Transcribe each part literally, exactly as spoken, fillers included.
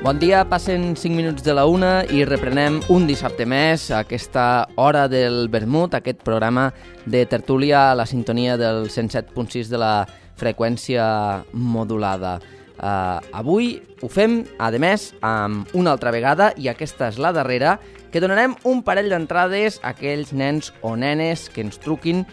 Bon dia, passen cinc minuts de la una i reprenem un dissabte més aquesta hora del vermut, aquest programa de tertúlia a la sintonia del cent set punt sis de la freqüència modulada. Uh, avui ho fem, a més, amb una altra vegada, i aquesta és la darrera, que donarem un parell d'entrades a aquells nens o nenes que ens truquin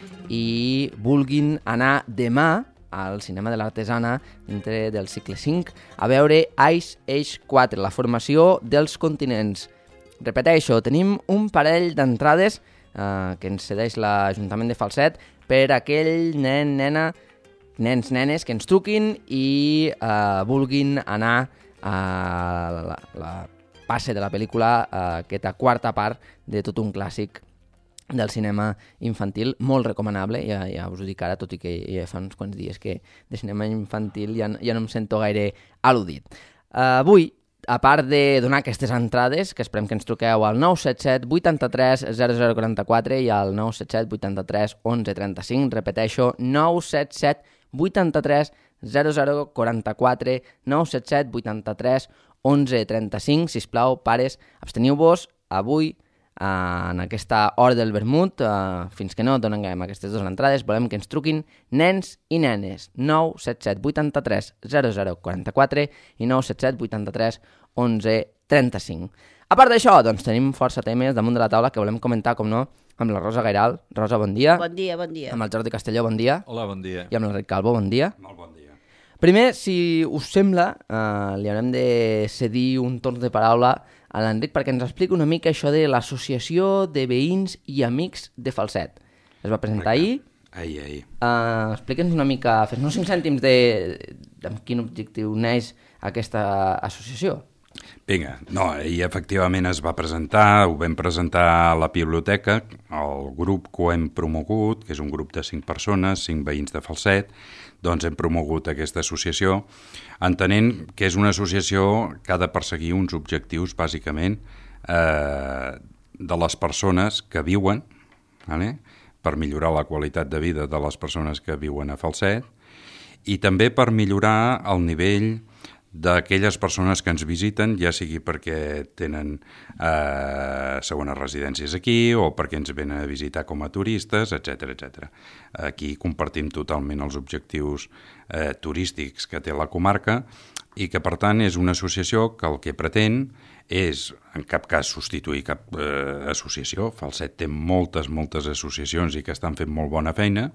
i vulguin anar demà al cinema de l'Artesana, dintre del cicle cinc, a veure Ice Age quatre, la formació dels continents. Repeteixo, tenim un parell d'entrades eh, que ens cedeix l'Ajuntament de Falset per aquell nen, nena, nens, nenes que ens truquin i eh, vulguin anar a la, la passe de la pel·lícula, eh, aquesta quarta part de tot un clàssic del cinema infantil, molt recomanable, ja, ja us ho dic ara, tot i que ja fa uns quants dies que de cinema infantil ja, ja no em sento gaire al·ludit. Uh, avui, a part de donar aquestes entrades, que esperem que ens truqueu al nou set set vuitanta-tres zero zero quaranta-quatre i al nou set set vuitanta-tres onze trenta-cinc, repeteixo, nou set set vuitanta-tres zero zero quaranta-quatre, nou set set vuitanta-tres onze trenta-cinc, sisplau, pares, absteniu-vos avui, en aquesta hora del vermut, uh, fins que no donem aquestes dues entrades, volem que ens truquin nens i nenes, nou set set vuitanta-tres zero zero quaranta-quatre i nou set set vuitanta-tres onze trenta-cinc. A part d'això, doncs tenim força temes damunt de la taula que volem comentar, com no, amb la Rosa Gairal. Rosa, bon dia. Bon dia, bon dia. Amb el Jordi Castelló, bon dia. Hola, bon dia. I amb l'Enric Calvo, bon dia. Molt bon dia. Primer, si us sembla, uh, li haurem de cedir un torn de paraula a l'Enric perquè ens expliqui una mica això de l'Associació de Veïns i Amics de Falset. Es va presentar ahir. Ahir, ahir. Uh, Explica'ns una mica, fes-nos cinc cèntims de, de amb quin objectiu neix aquesta associació. Vinga, no, ahir efectivament es va presentar, ho vam presentar a la biblioteca, el grup que ho hem promogut, que és un grup de cinc persones, cinc veïns de Falset, doncs hem promogut aquesta associació, entenent que és una associació que ha de perseguir uns objectius, bàsicament, eh, de les persones que viuen, vale? Per millorar la qualitat de vida de les persones que viuen a Falset, i també per millorar el nivell d'aquelles persones que ens visiten, ja sigui perquè tenen eh, segones residències aquí o perquè ens venen a visitar com a turistes, etcètera, etcètera. Aquí compartim totalment els objectius eh, turístics que té la comarca i que, per tant, és una associació que el que pretén és, en cap cas, substituir cap eh, associació. Falset té moltes, moltes associacions i que estan fent molt bona feina,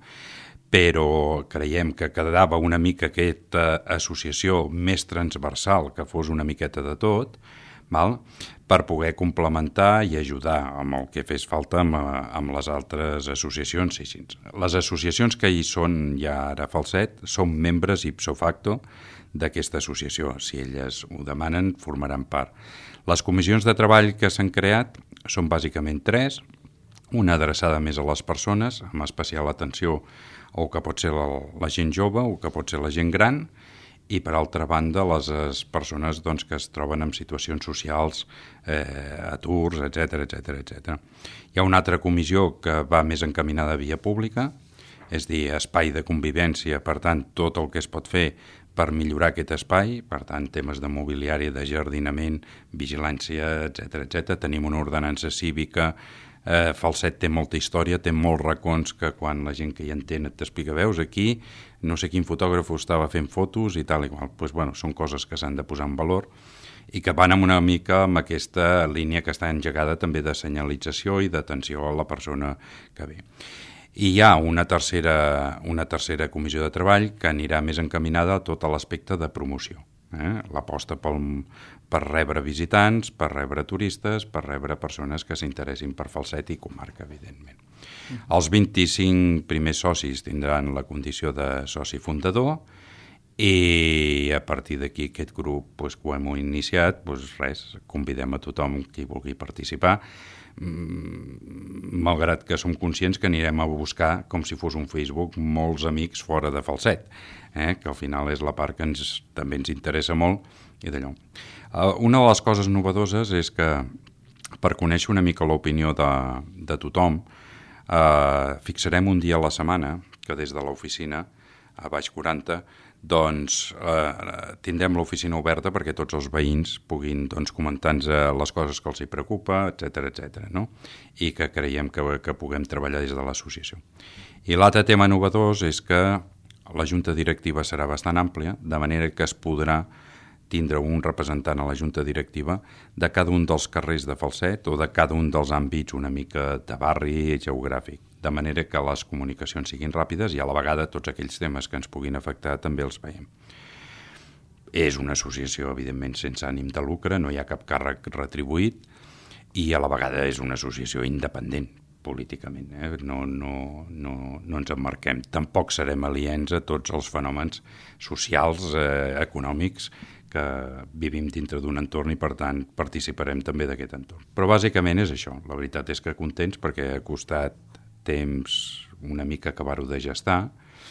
però creiem que quedava una mica aquesta associació més transversal, que fos una miqueta de tot, val? Per poder complementar i ajudar amb el que fes falta amb, amb les altres associacions. Sí, sí. Les associacions que hi són ja ara a Falset són membres ipso facto d'aquesta associació. Si elles ho demanen, formaran part. Les comissions de treball que s'han creat són bàsicament tres, una adreçada més a les persones, amb especial atenció o que pot ser la, la gent jove o que pot ser la gent gran, i per altra banda les, les persones doncs, que es troben en situacions socials, eh, aturs, etcètera, etcètera, etcètera. Hi ha una altra comissió que va més encaminada a via pública, és dir, espai de convivència, per tant, tot el que es pot fer per millorar aquest espai, per tant, temes de mobiliari, de jardinament, vigilància, etcètera, etcètera. Tenim una ordenança cívica. Eh, Falset té molta història, té molts racons que quan la gent que hi entén et t'explica, veus aquí, no sé quin fotògraf estava fent fotos i tal i qual. Pues, bueno, són coses que s'han de posar en valor i que van amb una mica amb aquesta línia que està engegada també de senyalització i d'atenció a la persona que ve. I hi ha una tercera, una tercera comissió de treball que anirà més encaminada a tot l'aspecte de promoció. Eh? L'aposta pel, per rebre visitants, per rebre turistes, per rebre persones que s'interessin per Falset i comarca, evidentment. Mm. Els vint-i-cinc primers socis tindran la condició de soci fundador i a partir d'aquí aquest grup pues, que ho hem iniciat, pues, res, convidem a tothom qui vulgui participar, malgrat que som conscients que anirem a buscar, com si fos un Facebook, molts amics fora de Falset, eh? Que al final és la part que ens, també ens interessa molt i d'allò. Uh, una de les coses novedoses és que per conèixer una mica l'opinió de, de tothom uh, fixarem un dia a la setmana que des de l'oficina a Baix quaranta doncs eh, tindrem l'oficina oberta perquè tots els veïns puguin doncs, comentar-nos les coses que els hi preocupa, etcètera, etcètera, no? I que creiem que, que puguem treballar des de l'associació. I l'altre tema innovador és que la junta directiva serà bastant àmplia, de manera que es podrà tindre un representant a la junta directiva de cada un dels carrers de Falset o de cada un dels àmbits una mica de barri geogràfic, de manera que les comunicacions siguin ràpides i a la vegada tots aquells temes que ens puguin afectar també els veiem. És una associació, evidentment, sense ànim de lucre, no hi ha cap càrrec retribuït i a la vegada és una associació independent políticament, eh? no, no, no, no ens emmarquem. Tampoc serem aliens a tots els fenòmens socials, eh, econòmics, que vivim dintre d'un entorn i, per tant, participarem també d'aquest entorn. Però bàsicament és això. La veritat és que contents perquè ha costat temps una mica acabar-ho de gestar,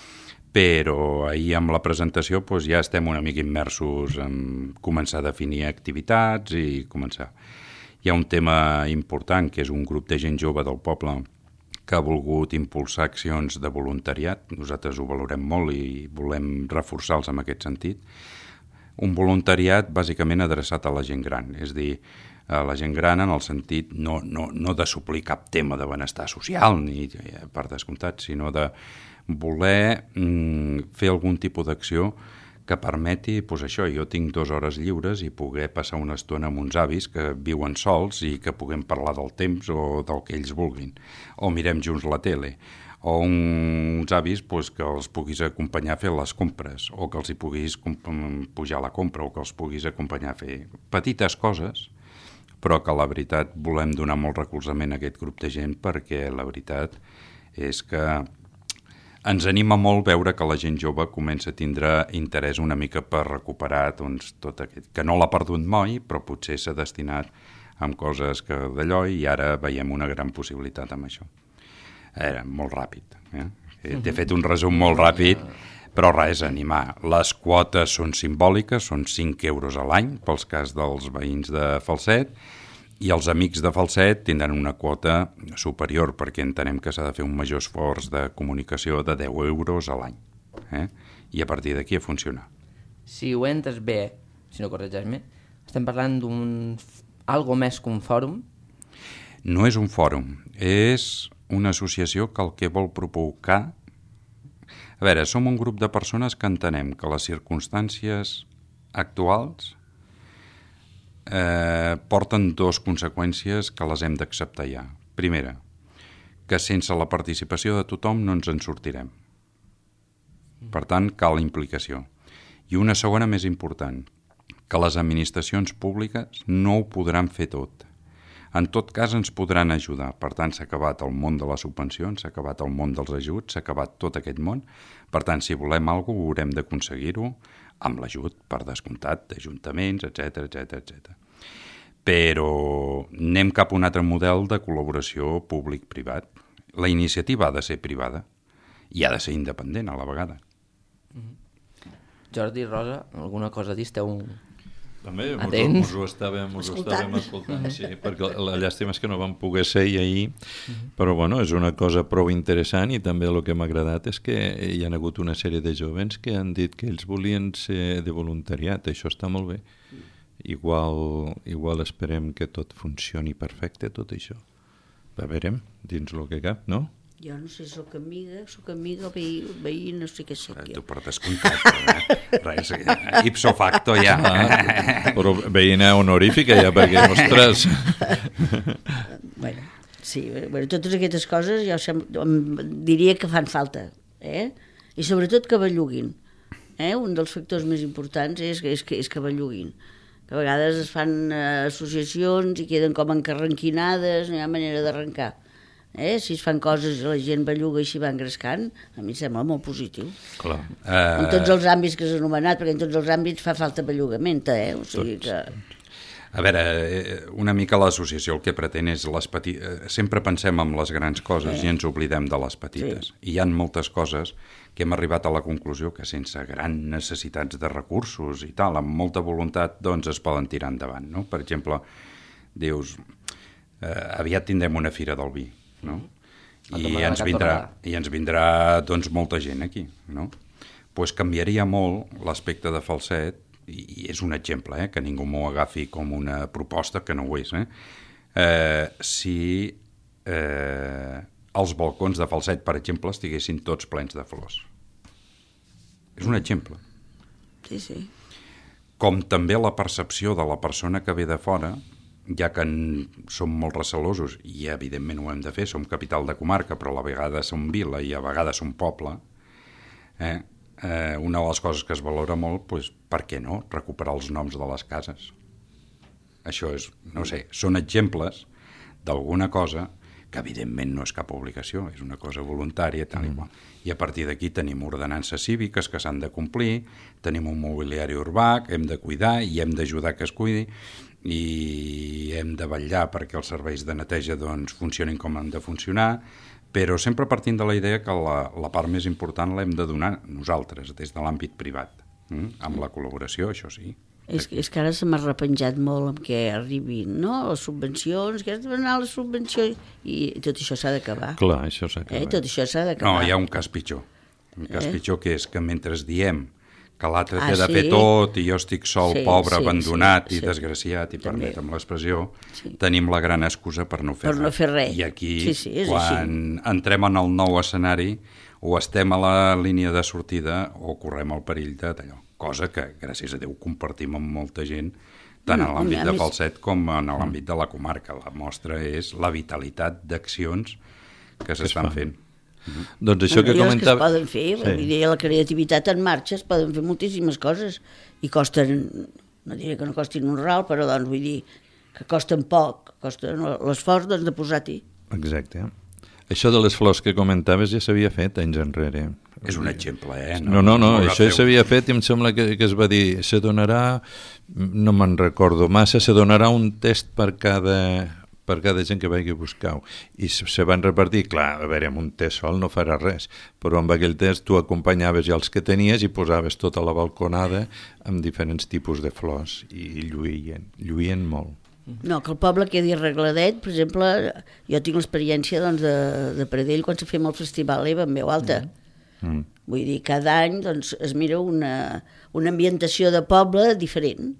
però ahir amb la presentació doncs, ja estem una mica immersos en començar a definir activitats i començar. Hi ha un tema important, que és un grup de gent jove del poble que ha volgut impulsar accions de voluntariat. Nosaltres ho valorem molt i volem reforçar-los en aquest sentit. Un voluntariat bàsicament adreçat a la gent gran, és a dir, a la gent gran en el sentit no, no, no de suplir cap tema de benestar social, ni per descomptat, sinó de voler mm, fer algun tipus d'acció que permeti, doncs això, jo tinc dues hores lliures i poder passar una estona amb uns avis que viuen sols i que puguem parlar del temps o del que ells vulguin, o mirem junts la tele, o uns avis doncs, que els puguis acompanyar a fer les compres, o que els hi puguis pujar a la compra, o que els puguis acompanyar a fer petites coses, però que la veritat volem donar molt recolzament a aquest grup de gent perquè la veritat és que ens anima molt veure que la gent jove comença a tindre interès una mica per recuperar doncs, tot aquest, que no l'ha perdut mai, però potser s'ha destinat amb coses que d'allò i ara veiem una gran possibilitat amb això. Era molt ràpid. Eh? T'he fet un resum molt ràpid, però res, animar. Les quotes són simbòliques, són cinc euros a l'any pels cas dels veïns de Falset, i els amics de Falset tindran una quota superior perquè entenem que s'ha de fer un major esforç de comunicació de deu euros a l'any. Eh? I a partir d'aquí a funcionar. Si ho entes bé, si no corregeix-me, estem parlant d'un algo més que un fòrum? No és un fòrum, és una associació que el que vol provocar... A veure, som un grup de persones que entenem que les circumstàncies actuals eh, porten dues conseqüències que les hem d'acceptar ja. Primera, que sense la participació de tothom no ens en sortirem. Per tant, cal implicació. I una segona més important, que les administracions públiques no ho podran fer tot. En tot cas ens podran ajudar. Per tant, s'ha acabat el món de les subvencions, s'ha acabat el món dels ajuts, s'ha acabat tot aquest món. Per tant, si volem alguna cosa, haurem d'aconseguir-ho amb l'ajut, per descomptat, d'ajuntaments, etcètera, etcètera, etcètera. Però anem cap a un altre model de col·laboració públic-privat. La iniciativa ha de ser privada i ha de ser independent a la vegada. Jordi, Rosa, alguna cosa a dir? Esteu... També us ho estàvem, us ho estàvem escoltant, sí, perquè la llàstima és que no vam poder ser ahir, però bueno, és una cosa prou interessant i també el que m'ha agradat és que hi ha hagut una sèrie de jovens que han dit que ells volien ser de voluntariat, això està molt bé. Igual, igual esperem que tot funcioni perfecte, tot això. A veurem, dins el que cap, no? Jo no sé, soc amiga, soc amiga, veí, veí no sé què sé. Tu per descomptat, eh? Res, ipso facto ja. Ah, però veïna honorífica ja, perquè, ostres... Bueno, sí, bueno, totes aquestes coses jo sem- diria que fan falta, eh? I sobretot que belluguin. Eh? Un dels factors més importants és, és, que, és que belluguin. Que a vegades es fan eh, associacions i queden com encarranquinades, no hi ha manera d'arrencar. Eh? Si es fan coses i la gent belluga i s'hi va engrescant, a mi em sembla molt positiu. Clar. Uh... En tots els àmbits que s'ha anomenat, perquè en tots els àmbits fa falta bellugament, eh? O sigui que... A veure, una mica l'associació el que pretén és les petites... Sempre pensem en les grans coses sí. i ens oblidem de les petites. Sí. I hi ha moltes coses que hem arribat a la conclusió que sense grans necessitats de recursos i tal, amb molta voluntat, doncs es poden tirar endavant, no? Per exemple, dius, eh, aviat tindrem una fira del vi, no? I ens vindrà, i ens vindrà doncs molta gent aquí, no? pues canviaria molt l'aspecte de Falset, i és un exemple, eh, que ningú m'ho agafi com una proposta, que no ho és, eh? Eh, si eh, els balcons de Falset, per exemple, estiguessin tots plens de flors. És un exemple. Sí, sí. Com també la percepció de la persona que ve de fora, ja que en, som molt recelosos, i evidentment ho hem de fer, som capital de comarca, però a la vegada som vila i a vegades som poble, eh? Eh, una de les coses que es valora molt, doncs, per què no, recuperar els noms de les cases. Això és, no sé, són exemples d'alguna cosa que evidentment no és cap obligació, és una cosa voluntària, tal i qual. I a partir d'aquí tenim ordenances cíviques que s'han de complir, tenim un mobiliari urbà que hem de cuidar i hem d'ajudar que es cuidi, i hem de vetllar perquè els serveis de neteja doncs, funcionin com han de funcionar, però sempre partint de la idea que la, la part més important l'hem de donar nosaltres, des de l'àmbit privat, eh? Amb la col·laboració, això sí. És, és que ara se m'ha repenjat molt amb què arribin, no? Les subvencions, que has de donar les subvencions, i tot això s'ha d'acabar. Clar, això s'ha d'acabar. Eh? Tot això s'ha d'acabar. No, hi ha un cas pitjor. Un cas eh? pitjor, que és que mentre diem que l'altre ah, té de sí? fer tot i jo estic sol, sí, pobre, sí, abandonat sí, i sí. desgraciat, i També. permetem l'expressió, sí. tenim la gran excusa per no fer per res. no fer res. I aquí, sí, sí, és quan així. entrem en el nou escenari, o estem a la línia de sortida o correm el perill de d'allò. Cosa que, gràcies a Déu, compartim amb molta gent, tant No, en l'àmbit de més... Falset com en l'àmbit de la comarca. La mostra és la vitalitat d'accions que s'estan fent. Mm-hmm. Doncs això no, que comentava... que es poden fer, sí. Vull dir, la creativitat en marxa, es poden fer moltíssimes coses i costen, no diré que no costin un ral, però doncs vull dir que costen poc, costen l'esforç doncs, de posar-hi. Exacte. Això de les flors que comentaves ja s'havia fet anys enrere. És un exemple, eh? No, no, no, no això s'havia fet i em sembla que, que es va dir, se donarà, no me'n recordo massa, se donarà un test per cada... per cada gent que vagi a buscar-ho. I se van repartir, clar, a veure, amb un test sol no farà res, però amb aquell test tu acompanyaves ja els que tenies i posaves tota la balconada amb diferents tipus de flors i lluïen, lluïen molt. No, que el poble quedi arregladet, per exemple, jo tinc l'experiència doncs, de, de Pradell quan se fem el festival EVA en veu alta. Mm. Vull dir, cada any doncs, es mira una, una ambientació de poble diferent.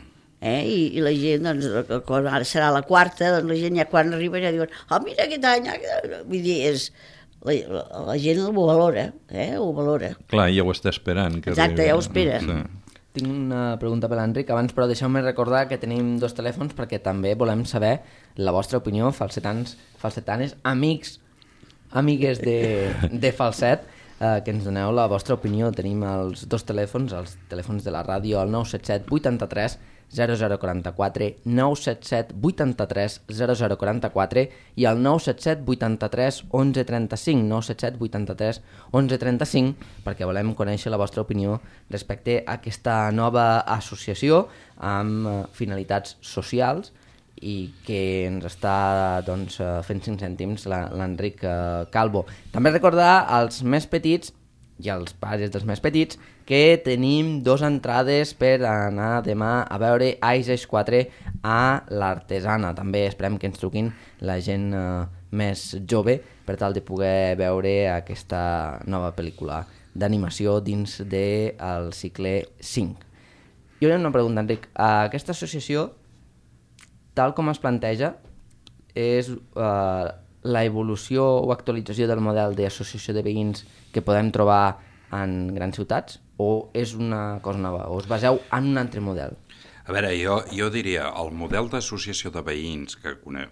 Eh? I, i la gent, doncs, quan ara serà la quarta, doncs la gent ja quan arriba ja diuen oh, mira aquest any, vull dir, és, la, la, la gent ho valora, eh? Ho valora. Clar, ja ho està esperant. Que exacte, arribi. Ja ho espera. Sí. Tinc una pregunta per l'Enric, abans però deixeu-me recordar que tenim dos telèfons perquè també volem saber la vostra opinió, falsetans, falsetanes, amics, amigues de, de Falset, eh, que ens doneu la vostra opinió. Tenim els dos telèfons, els telèfons de la ràdio, el nou set set vuitanta-tres zero zero quaranta-quatre, nou set set vuitanta-tres zero zero quaranta-quatre i el nou set set vuitanta-tres onze trenta-cinc, nou set set vuitanta-tres onze trenta-cinc, perquè volem conèixer la vostra opinió respecte a aquesta nova associació amb uh, finalitats socials i que ens està doncs, uh, fent cinc cèntims l'Enric uh, Calvo. També recordar als més petits i als pares dels més petits que tenim dos entrades per anar demà a veure Ice quatre a l'Artesana. També esperem que ens truquin la gent eh, més jove per tal de poder veure aquesta nova pel·lícula d'animació dins del cicle cinc. Jo hi ha una pregunta, Enric. Aquesta associació, tal com es planteja, és eh, la evolució o actualització del model d'associació de veïns que podem trobar en grans ciutats, o és una cosa nova, o us baseu en un altre model? A veure, jo, jo diria, el model d'associació de veïns que eh,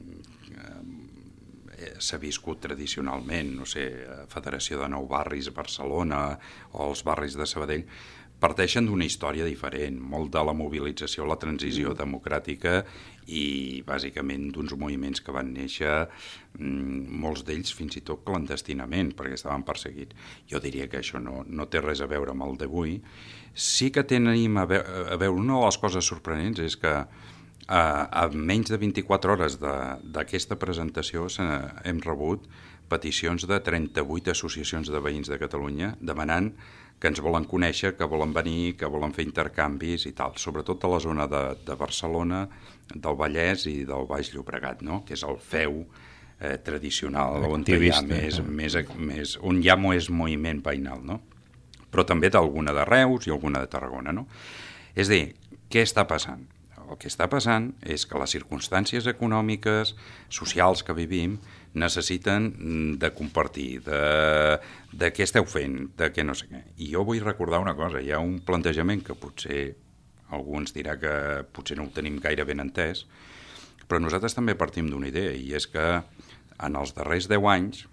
s'ha viscut tradicionalment, no sé, Federació de Nou Barris a Barcelona o els barris de Sabadell, parteixen d'una història diferent, molt de la mobilització, la transició democràtica i bàsicament d'uns moviments que van néixer, molts d'ells fins i tot clandestinament, perquè estaven perseguits. Jo diria que això no, no té res a veure amb el d'avui. Sí que tenim a veure, a veure, una de les coses sorprenents és que a, a menys de vint-i-quatre hores d'aquesta presentació hem rebut peticions de trenta-vuit associacions de veïns de Catalunya demanant que ens volen conèixer, que volen venir, que volen fer intercanvis i tal, sobretot a la zona de, de Barcelona, del Vallès i del Baix Llobregat, no? Que és el feu eh, tradicional, on hi ha més, més, més, on hi ha més moviment veïnal, no? però també d'alguna de Reus i alguna de Tarragona, no? És a dir, què està passant? El que està passant és que les circumstàncies econòmiques, socials que vivim, necessiten de compartir, de, de què esteu fent, de què no sé què. I jo vull recordar una cosa, hi ha un plantejament que potser algú ens dirà que potser no ho tenim gaire ben entès, però nosaltres també partim d'una idea, i és que en els darrers deu anys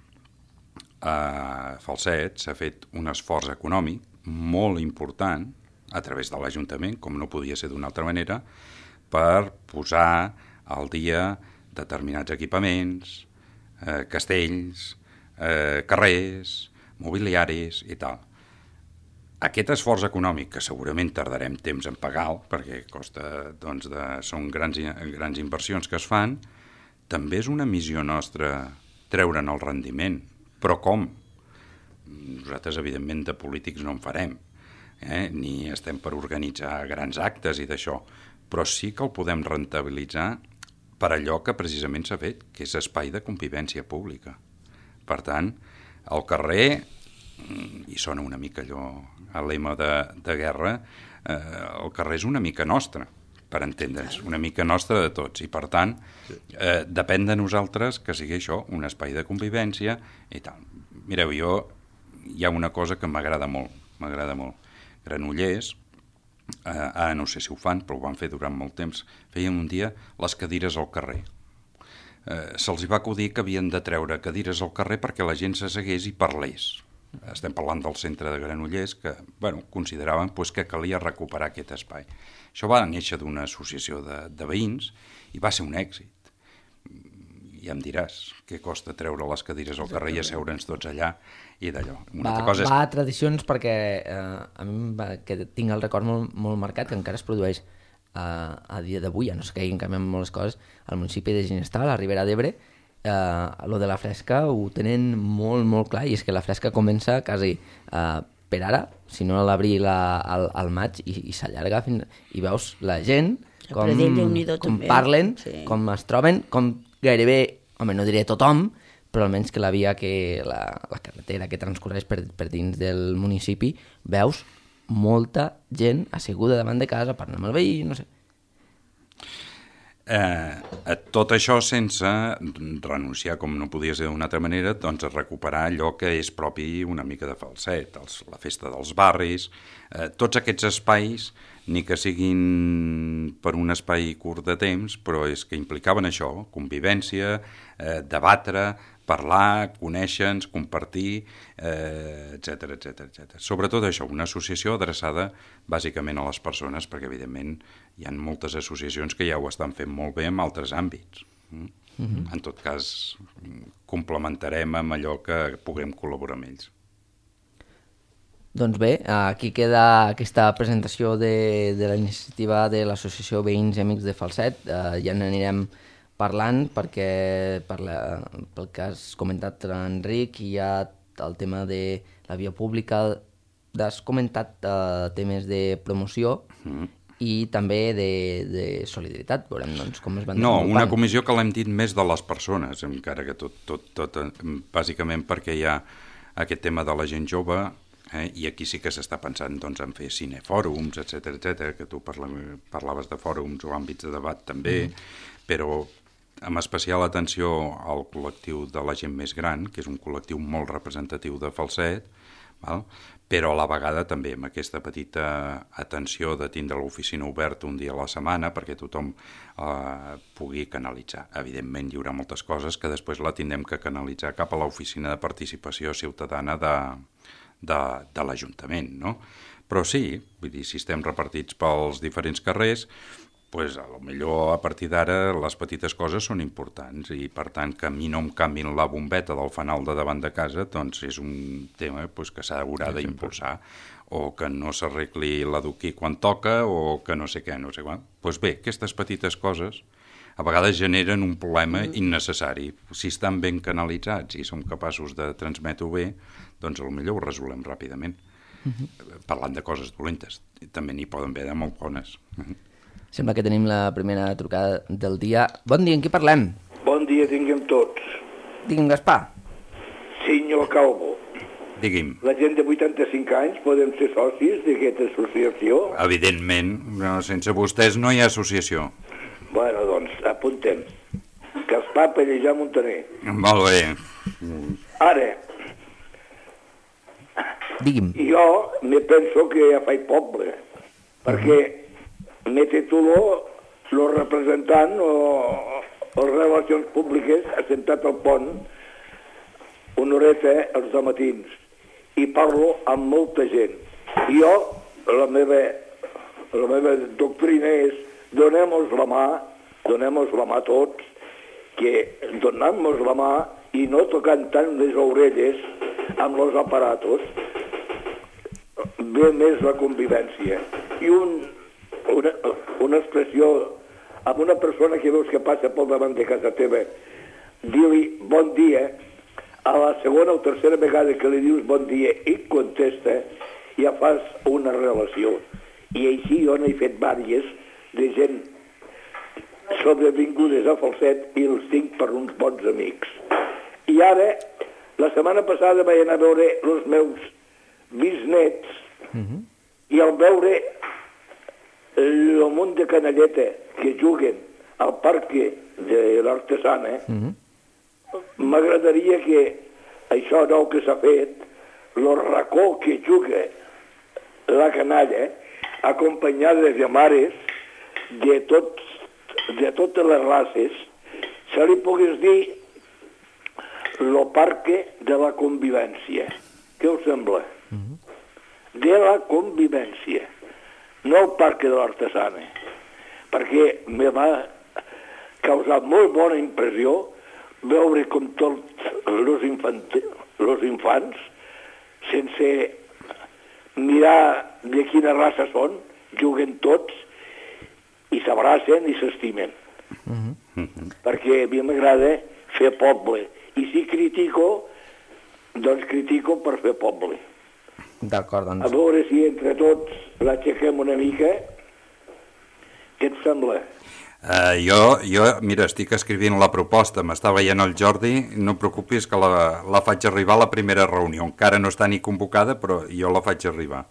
a Falset s'ha fet un esforç econòmic molt important a través de l'Ajuntament, com no podia ser d'una altra manera, per posar al dia determinats equipaments, eh, castells, eh, carrers, mobiliaris i tal. Aquest esforç econòmic, que segurament tardarem temps en pagar-lo, perquè costa, doncs, de, són grans, grans inversions que es fan, també és una missió nostra treure'n el rendiment. Però com? Nosaltres, evidentment, de polítics no en farem, eh? Ni estem per organitzar grans actes i d'això, però sí que el podem rentabilitzar per allò que precisament s'ha fet, que és espai de convivència pública. Per tant, al carrer, i sona una mica allò, a lema de, de guerra, eh, el carrer és una mica nostre, per entendre'ns, una mica nostra de tots, i per tant, eh, depèn de nosaltres que sigui això, un espai de convivència i tal. Mireu, jo, hi ha una cosa que m'agrada molt, m'agrada molt. Granollers, eh, ara no sé si ho fan, però ho van fer durant molt temps, feien un dia les cadires al carrer. Eh, se'ls va acudir que havien de treure cadires al carrer perquè la gent s'assegués i parlés. Estem parlant del centre de Granollers, que bueno, consideraven pues, que calia recuperar aquest espai. Això va néixer d'una associació de, de veïns i va ser un èxit. Ja em diràs què costa treure les cadires al carrer i asseure'ns tots allà i d'allò. Va, cosa és... va a tradicions perquè eh, a mi va, que tinc el record molt, molt marcat que encara es produeix eh, a dia d'avui, ja no sé que hagin canviat moltes coses, al municipi de Ginestar, a la Ribera d'Ebre, eh, lo de la fresca ho tenen molt, molt clar, i és que la fresca comença quasi eh, per ara, si no a l'abril al, al maig, i, i s'allarga fins... I veus la gent com, com parlen, sí. Com es troben, com gairebé, home, no diré tothom, però almenys que la via, que la, la carretera que transcorreix per, per dins del municipi, veus molta gent asseguda davant de casa, parlant amb el veí, no sé. Eh, tot això sense renunciar, com no podia ser d'una altra manera, doncs a recuperar allò que és propi una mica de Falset, els, la festa dels barris, eh, tots aquests espais, ni que siguin per un espai curt de temps, però és que implicaven això, convivència, eh, debatre, parlar, conèixer-nos, compartir, eh, etcètera, etcètera, etcètera. Sobretot això, una associació adreçada bàsicament a les persones, perquè evidentment hi ha moltes associacions que ja ho estan fent molt bé en altres àmbits. Mm? Mm-hmm. En tot cas, complementarem amb allò que puguem col·laborar amb ells. Doncs bé, aquí queda aquesta presentació de, de la iniciativa de l'Associació Veïns i Amics de Falset. Uh, ja n'anirem parlant perquè per la, pel que has comentat, Enric, hi ha el tema de la via pública, has comentat uh, temes de promoció mm. i també de, de solidaritat. Veurem doncs, com es van no, una comissió que l'hem dit més de les persones, encara que tot, tot, tot, bàsicament perquè hi ha aquest tema de la gent jove, eh, i aquí sí que s'està pensant doncs, en fer cinefòrums, etcètera, etcètera, que tu parla, parlaves de fòrums o àmbits de debat també, mm. però amb especial atenció al col·lectiu de la gent més gran, que és un col·lectiu molt representatiu de Falset, val? Però a la vegada també amb aquesta petita atenció de tindre l'oficina oberta un dia a la setmana perquè tothom eh, pugui canalitzar. Evidentment hi haurà moltes coses que després la tindrem que canalitzar cap a l'oficina de participació ciutadana de, de, de l'Ajuntament, no? Però sí, vull dir, si estem repartits pels diferents carrers, pues, a lo millor a partir d'ara les petites coses són importants i per tant que a mi no em canvin la bombeta del fanal de davant de casa doncs és un tema pues, que s'haurà d'impulsar o que no s'arregli l'adoquí quan toca o que no sé què, no sé quan. Doncs bé, aquestes petites coses a vegades generen un problema innecessari. Si estan ben canalitzats i som capaços de transmetre-ho bé, doncs potser ho resolem ràpidament. Uh-huh. Parlant de coses dolentes, també n'hi poden haver de molt bones. Uh-huh. Sembla que tenim la primera trucada del dia. Bon dia, en qui parlem? Bon dia tinguem tots. Digue'm, Gaspar. Senyor Calvo. Digui'm. La gent de vuitanta-cinc anys podem ser socis d'aquesta associació? Evidentment, no, sense vostès no hi ha associació. Bueno, doncs, apuntem. Gaspar Pellejà Montaner. Molt bé. Ara, Digui'm. jo me penso que ja faig poble, perquè me titulo el representant o, o relacions públiques assentat al pont una horeta els matins i parlo amb molta gent. Jo, la meva, la meva doctrina és donem-nos la mà, donem-nos la mà tots, que donant-nos la mà i no tocant tant les orelles amb els aparatos, ve més la convivència. I un, una, una expressió amb una persona que veus que passa pel davant de casa teva, diu-li bon dia, a la segona o tercera vegada que li dius bon dia i contesta, ja fas una relació. I així jo n'he fet vàries de gent sobrevingudes a Falset i els tinc per uns bons amics. I ara, la setmana passada vaig anar a veure els meus bisnets mm-hmm. i al veure el munt de canalleta que juguen al parque de l'Artesana, mm-hmm. m'agradaria que això nou que s'ha fet, el racó que juga la canalla, acompanyada de mares de, tots, de totes les races, se li pogués dir el parque de la convivència. Què us sembla? Mm-hmm. De la convivència. No el parque de l'Artesana. Perquè me va causar molt bona impressió veure com tots els infants, infants, sense mirar de quina raça són, juguen tots i s'abracen i s'estimen. Mm-hmm. Perquè a mi m'agrada fer poble. I si critico, doncs critico per fer poble. D'acord, doncs. A veure si entre tots l'aixequem una mica. Què et sembla? Uh, jo, jo, mira, estic escrivint la proposta, m'està veient el Jordi, no et preocupis que la, la faig arribar a la primera reunió. Encara no està ni convocada, però jo la faig arribar.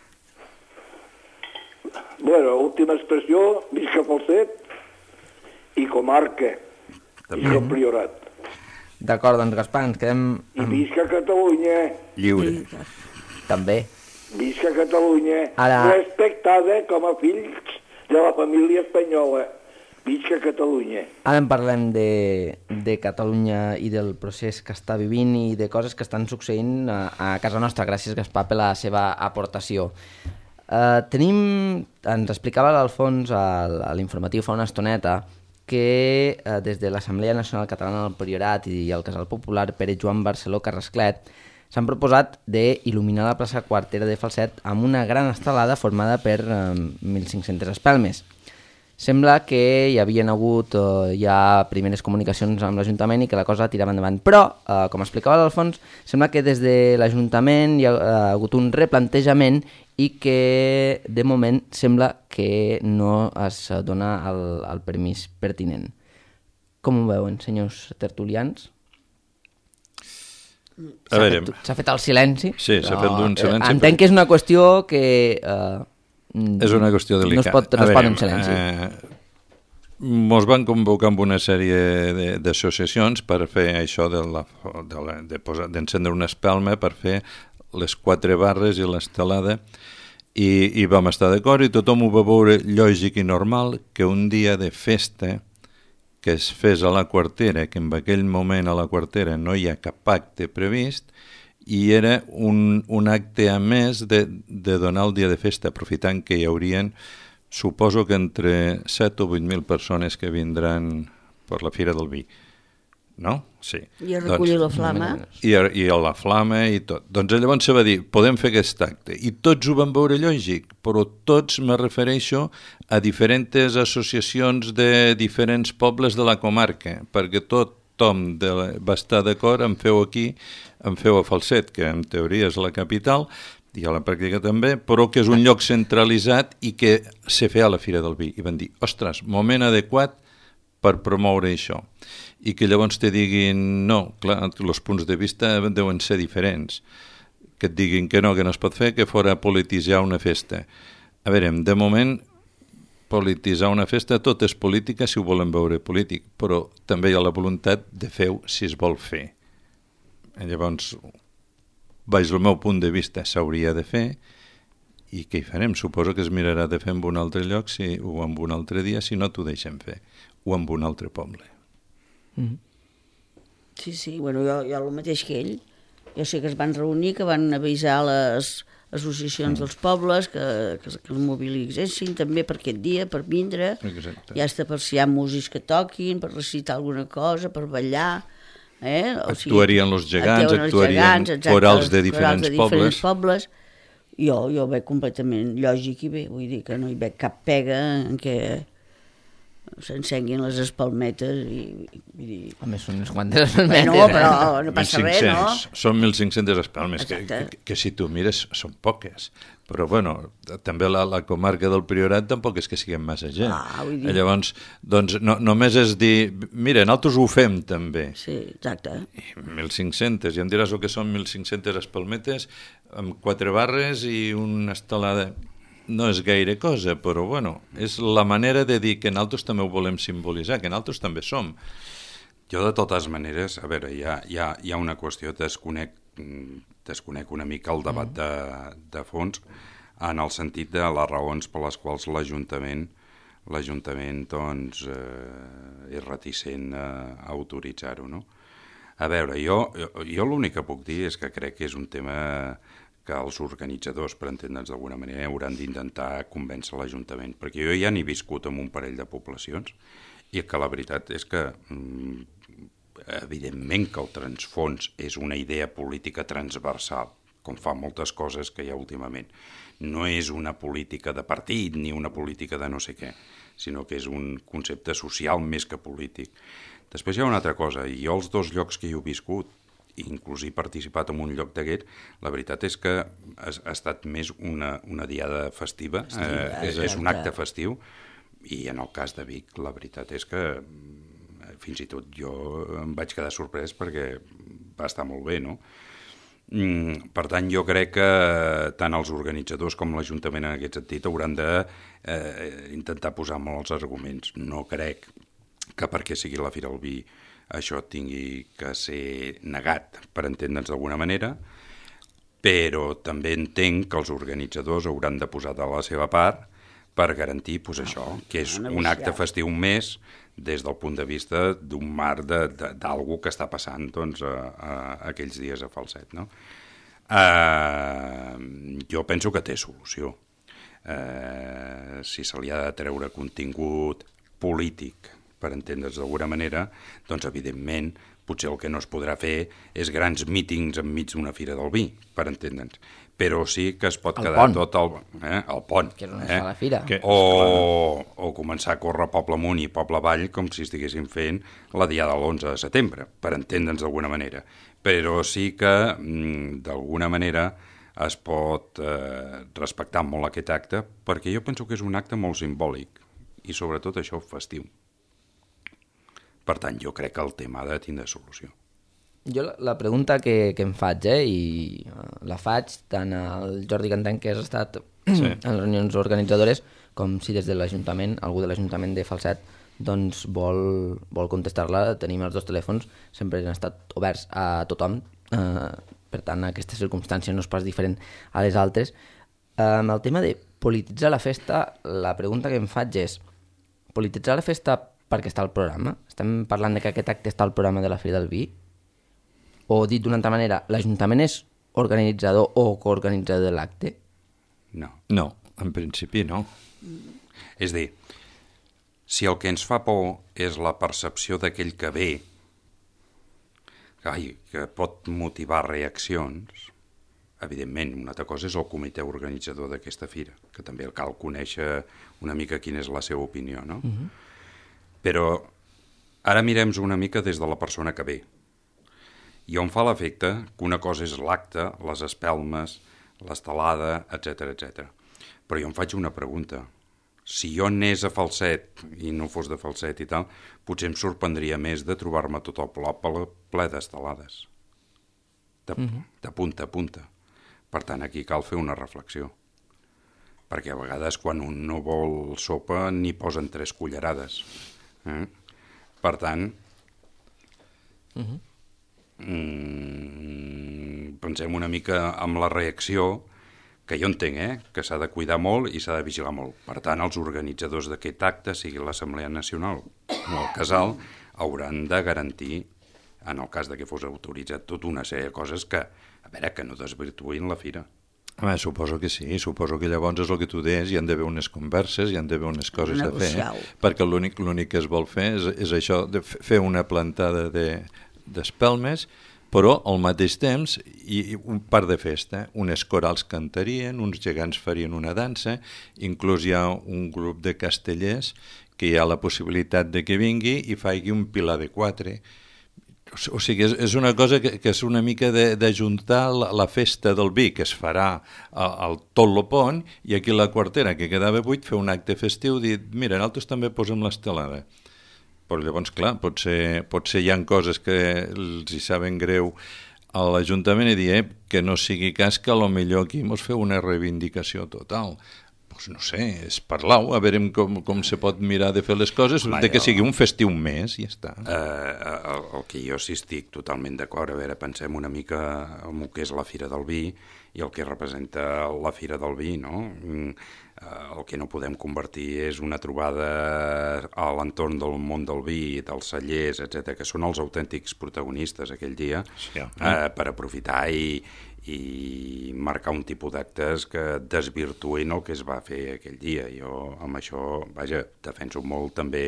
Bueno, última expressió, visca Falset i comarca, visca el Priorat. D'acord, doncs Gaspar, ens quedem... I visca Catalunya. Lliure. També. Visca Catalunya, Ara... respectada com a fills de la família espanyola. Visca Catalunya. Ara en parlem de, de Catalunya i del procés que està vivint i de coses que estan succeint a, a casa nostra. Gràcies, Gaspar, per la seva aportació. Uh, tenim, ens explicava l'Alfons a, a l'informatiu fa una estoneta que uh, des de l'Assemblea Nacional Catalana del Priorat i el Casal Popular Pere Joan Barceló Carrasclet s'han proposat d'il·luminar la plaça Quartera de Falset amb una gran estelada formada per uh, mil cinc-centes espelmes. Sembla que hi havien hagut eh, ja primeres comunicacions amb l'Ajuntament i que la cosa tirava endavant. Però, eh, com explicava l'Alfons, sembla que des de l'Ajuntament hi ha eh, hagut un replantejament i que, de moment, sembla que no es dona el, el permís pertinent. Com ho veuen, senyors tertulians? S'ha fet, fet el silenci? Sí, s'ha fet un silenci. Eh, entenc que és una qüestió que... Eh, és una qüestió delicada. No es pot respondre en silenci. Eh, mos van convocar amb una sèrie d'associacions per fer això de la, de la, de posar, d'encendre una espelma per fer les quatre barres i l'estelada i, i vam estar d'acord i tothom ho va veure lògic i normal que un dia de festa que es fes a la Quartera, que en aquell moment a la Quartera no hi ha cap acte previst, i era un, un acte a més de, de donar el dia de festa, aprofitant que hi haurien, suposo que entre set o vuit mil persones que vindran per la Fira del Vi. No? Sí. I a recollir doncs, la flama. I a, I a la flama i tot. Doncs llavors se va dir, podem fer aquest acte. I tots ho van veure lògic, però tots me refereixo a diferents associacions de diferents pobles de la comarca, perquè tot tothom de la, va estar d'acord en feu aquí, en feu a Falset, que en teoria és la capital, i a la pràctica també, però que és un lloc centralitzat i que se feia a la Fira del Vi. I van dir, ostres, moment adequat per promoure això. I que llavors te diguin, no, clar, els punts de vista deuen ser diferents. que et diguin que no, que no es pot fer, que fora polititzar una festa. A veure, de moment, polititzar una festa, tot és política si ho volen veure polític, però també hi ha la voluntat de fer-ho si es vol fer. Llavors, baix el meu punt de vista, s'hauria de fer, i què hi farem? Suposo que es mirarà de fer en un altre lloc si, o en un altre dia, si no t'ho deixem fer, o en un altre poble. Mm. Sí, sí, bueno, jo, jo el mateix que ell. Jo sé que es van reunir, que van avisar les associacions mm. dels pobles, que, que, que es mobilitzessin també per aquest dia, per vindre. Exacte. Ja està per si hi ha músics que toquin, per recitar alguna cosa, per ballar. Eh? O actuarien els gegants, actuarien corals de diferents, de diferents pobles. pobles. Jo, jo ho veig completament lògic i bé, vull dir que no hi veig cap pega en què s'encenguin les espalmetes i... i dir... Home, són unes quantes espalmetes. No, però no passa res, no? Són mil cinc-centes espalmes, que, que, que si tu mires són poques. Però, bueno, també la, la comarca del Priorat tampoc és que siguem massa gent. Ah, vull dir... Llavors, doncs, no, només és dir, mira, nosaltres ho fem també. Sí, exacte. I mil cinc-centes, i em diràs el que són mil cinc-centes espalmetes amb quatre barres i una estelada... No és gaire cosa, però bueno, és la manera de dir que nosaltres també ho volem simbolitzar, que nosaltres també som. Jo, de totes maneres, a veure, hi ha, hi ha, hi ha una qüestió, desconec, desconec una mica el debat de, de fons, en el sentit de les raons per les quals l'Ajuntament l'Ajuntament doncs, eh, és reticent a, a autoritzar-ho, no? A veure, jo, jo, jo l'únic que puc dir és que crec que és un tema que els organitzadors, per entendre'ns d'alguna manera, hauran d'intentar convèncer l'Ajuntament, perquè jo ja n'he viscut amb un parell de poblacions i que la veritat és que evidentment que el transfons és una idea política transversal, com fa moltes coses que hi ha últimament. No és una política de partit ni una política de no sé què, sinó que és un concepte social més que polític. Després hi ha una altra cosa, i jo els dos llocs que hi he viscut, inclús he participat en un lloc d'aquest, la veritat és que ha, ha estat més una, una diada festiva, eh, és, és un acte festiu, i en el cas de Vic la veritat és que fins i tot jo em vaig quedar sorprès perquè va estar molt bé, no? Mm, per tant, jo crec que tant els organitzadors com l'Ajuntament en aquest sentit hauran d'intentar eh, posar molts arguments. No crec que perquè sigui la Fira del Vi això tingui que ser negat, per entendre'ns d'alguna manera, però també entenc que els organitzadors hauran de posar de la seva part per garantir pues, això, que és un acte festiu més des del punt de vista d'un marc d'algú que està passant doncs, a, a, a aquells dies a Falset. No? Uh, jo penso que té solució. Uh, si se li ha de treure contingut polític, per entendre's d'alguna manera, doncs evidentment potser el que no es podrà fer és grans mítings enmig d'una Fira del Vi, per entendre'ns. Però sí que es pot el quedar pont. tot el, eh, el pont. Que és on es eh? fa la fira. Que, o, o començar a córrer poble amunt i poble avall com si estiguéssim fent la diada de l'onze de setembre, per entendre'ns d'alguna manera. Però sí que, d'alguna manera, es pot eh, respectar molt aquest acte, perquè jo penso que és un acte molt simbòlic i sobretot això festiu. Per tant, jo crec que el tema ha de tindre solució. Jo la, la pregunta que, que em faig, eh, i uh, la faig tant al Jordi Cantant, que has estat sí. en les reunions organitzadores, com si des de l'Ajuntament, algú de l'Ajuntament de Falset, doncs vol, vol contestar-la. Tenim els dos telèfons, sempre han estat oberts a tothom, uh, per tant, aquesta circumstància no és pas diferent a les altres. Uh, amb el tema de polititzar la festa, la pregunta que em faig és, polititzar la festa perquè està al programa? Estem parlant de que aquest acte està al programa de la Fira del Vi? O dit d'una altra manera, l'Ajuntament és organitzador o coorganitzador de l'acte? No. No, en principi no. És dir, si el que ens fa por és la percepció d'aquell que ve, ai, que pot motivar reaccions, evidentment, una altra cosa és el comitè organitzador d'aquesta fira, que també cal conèixer una mica quina és la seva opinió, no? Uh-huh. Però ara mirem una mica des de la persona que ve. I on fa l'efecte que una cosa és l'acte, les espelmes, l'estelada, etcètera, etcètera. Però jo em faig una pregunta. Si jo anés a Falset i no fos de Falset i tal, potser em sorprendria més de trobar-me tot el poble ple d'estelades. De, uh-huh. de punta a punta. Per tant, aquí cal fer una reflexió. Perquè a vegades quan un no vol sopa n'hi posen tres cullerades. Eh? Per tant, uh-huh. mm, pensem una mica amb la reacció, que jo entenc, eh? que s'ha de cuidar molt i s'ha de vigilar molt. Per tant, els organitzadors d'aquest acte, sigui l'Assemblea Nacional o el Casal, hauran de garantir, en el cas de que fos autoritzat, tota una sèrie de coses que, a veure, que no desvirtuïn la fira. Home, suposo que sí, suposo que llavors és el que tu deies, hi han d'haver unes converses, hi han d'haver unes coses a fer, eh? perquè l'únic l'únic que es vol fer és, és això, de fer una plantada d'espelmes, de, però al mateix temps i un part de festa, unes corals cantarien, uns gegants farien una dansa, inclús hi ha un grup de castellers que hi ha la possibilitat de que vingui i faci un pilar de quatre. O sigui, és, és una cosa que, que és una mica d'ajuntar la, la festa del vi, que es farà al, al tot lo pont, i aquí la quartera, que quedava buit, fer un acte festiu, dir, mira, nosaltres també posem l'estelada. Però llavors, clar, potser, potser hi ha coses que els hi saben greu a l'Ajuntament i dir eh, que no sigui cas que potser aquí mos feu una reivindicació total. Pues no sé, és parlar-ho, a veure com, com se pot mirar de fer les coses, Home, de que sigui un festiu més, i ja està. Eh, el, el que jo sí estic totalment d'acord, a veure, pensem una mica en el que és la Fira del Vi i el que representa la Fira del Vi, no? El que no podem convertir és una trobada a l'entorn del món del vi, dels cellers, etcètera, que són els autèntics protagonistes aquell dia, sí, eh, per aprofitar i i marcar un tipus d'actes que desvirtuïn el que es va fer aquell dia. Jo amb això, vaja, defenso molt també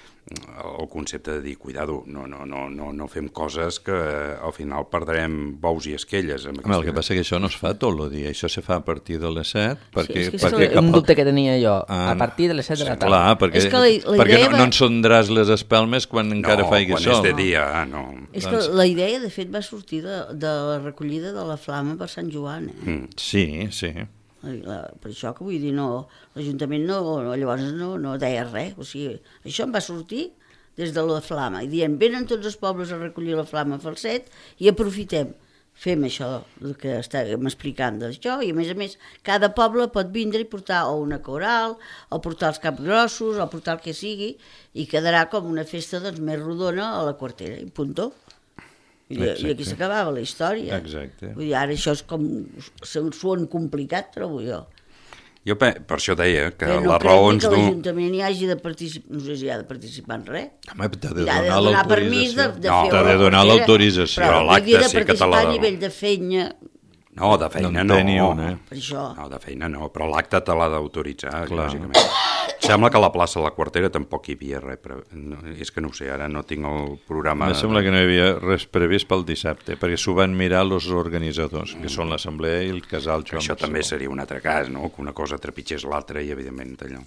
el concepte de dir, cuidado, no, no, no, no, no fem coses que al final perdrem bous i esquelles. Amb Home, el que passa que això no es fa tot el dia, això se fa a partir de les set. Perquè, sí, és que perquè és un dubte que tenia jo, ah, a partir de les set de la tarda. Clar, perquè, és que la, la perquè no, va... no encendràs les espelmes quan encara no, faigui quan sol. No, quan és de dia, no. És doncs... que la idea, de fet, va sortir de, de la recollida de la flama per Sant Joan. Eh? Mm. Sí, sí. La, per això que vull dir, no, l'Ajuntament no, no, llavors no, no deia res. O sigui, això em va sortir des de la flama, i dient, venen tots els pobles a recollir la flama a Falset i aprofitem, fem això que estàvem explicant d'això, i a més a més cada poble pot vindre i portar o una coral, o portar els capgrossos, o portar el que sigui, i quedarà com una festa doncs, més rodona a la quartera, i puntó. I, i aquí s'acabava la història. Exacte. Vull dir, ara això és com, suon complicat, trobo jo. Jo per, per això deia que no les raons... que l'Ajuntament hi hagi de participar, no sé si hi ha de participar en res. Home, t'ha de donar, donar l'autorització. No, t'ha de donar l'autorització. Però l'acte sí que te l'ha de participar a nivell de feina. No, de feina no. No, una. Per això. No, de feina no, però l'acte te l'ha d'autoritzar, lògicament. Sembla que a la plaça de la Quartera tampoc hi havia res, però no, és que no ho sé, ara no tinc el programa... Em sembla que no hi havia res previst pel dissabte, perquè s'ho van mirar els organitzadors, que són l'Assemblea i el Casal Joan Això Barceló. també seria un altre cas, no?, que una cosa trepitgés l'altra i, evidentment, allò.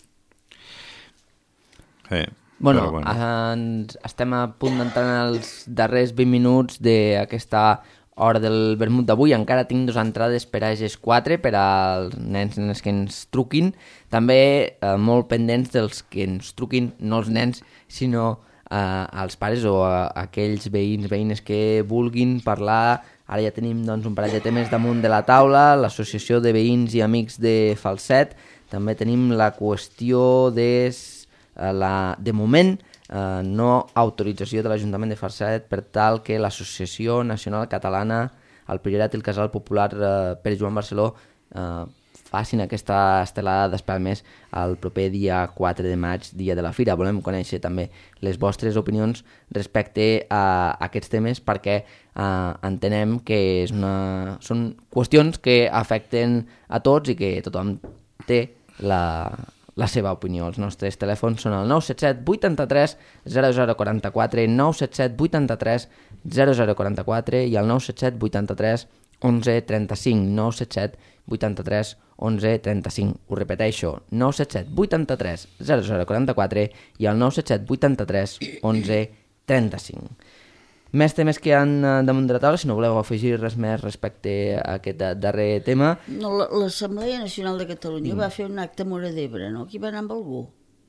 Eh, bueno, bueno. Ens, estem a punt d'entrar en els darrers vint minuts d'aquesta hora del vermut d'avui. Encara tinc dues entrades per a A G E S quatre, per als nens i nenes que ens truquin. També eh, molt pendents dels que ens truquin, no els nens, sinó eh, els pares o eh, aquells veïns, veïnes que vulguin parlar. Ara ja tenim doncs, un parell de temes damunt de la taula, l'Associació de Veïns i Amics de Falset. També tenim la qüestió de, eh, la, de moment, eh, no autorització de l'Ajuntament de Falset per tal que l'Associació Nacional Catalana, el Priorat i el Casal Popular eh, Pere Joan Barceló eh, facin aquesta estelada d'espelmes el proper dia quatre de maig, dia de la Fira. Volem conèixer també les vostres opinions respecte a aquests temes perquè eh, entenem que és una... són qüestions que afecten a tots i que tothom té la, la seva opinió. Els nostres telèfons són el nou set set vuitanta-tres zero zero quaranta-quatre, nou set set vuitanta-tres zero zero quaranta-quatre i el nou set set vuitanta-tres onze trenta-cinc, nou set set vuitanta-tres onze trenta-cinc. Ho repeteixo, nou set set vuitanta-tres zero zero quaranta-quatre i el nou set set vuitanta-tres onze trenta-cinc. Més temes que hi ha damunt de la taula, si no voleu afegir res més respecte a aquest darrer tema. No, l'Assemblea Nacional de Catalunya mm. va fer un acte a Móra d'Ebre, no? Qui va anar amb algú?